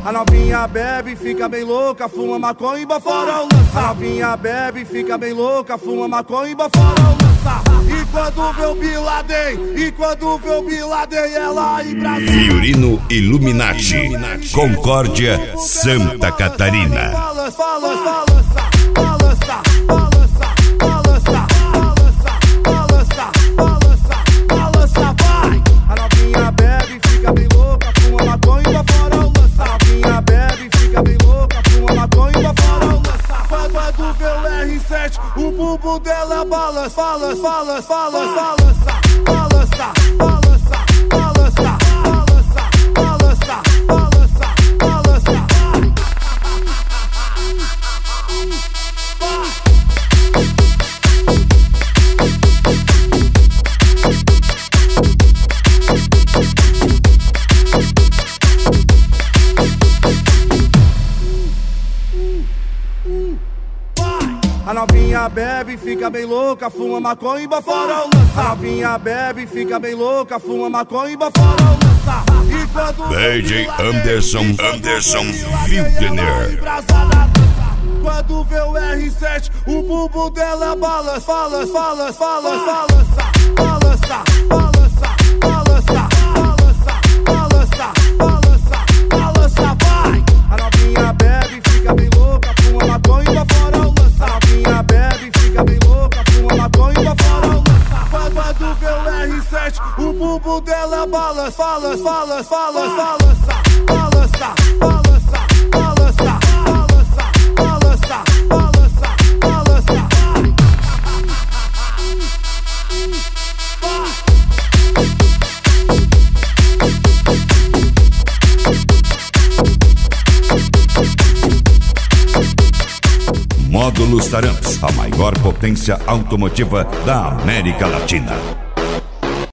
A novinha bebe, fica bem louca, fuma maconha e bafora o lança. A novinha bebe, fica bem louca, fuma maconha e bafora o lança. E quando vê o Bin Laden, ela em Brasília. Fiorino Illuminati, Concórdia, Santa Catarina. Vai! A novinha bebe, fica bem louca, fuma maconha e bafora o lança. A novinha bebe, fica bem louca, fuma maconha e bafora o lança. Quando vê o R7, o bumbum dela balança, A novinha bebe, fica bem louca, fuma maconha e bafora o lança. A novinha bebe, fica bem louca, fuma maconha e bafora o lança. E quando DJ Anderson Wildner. Quando vê o R7, o bumbum dela balança, vai! A novinha bebe, fica bem louca, fuma maconha e bafora o lança. A novinha bebe, fica bem louca, fuma maconha e bafora o lança. Quando vê o R7, o bumbum dela balança, Módulos Taramps, a maior potência automotiva da América Latina.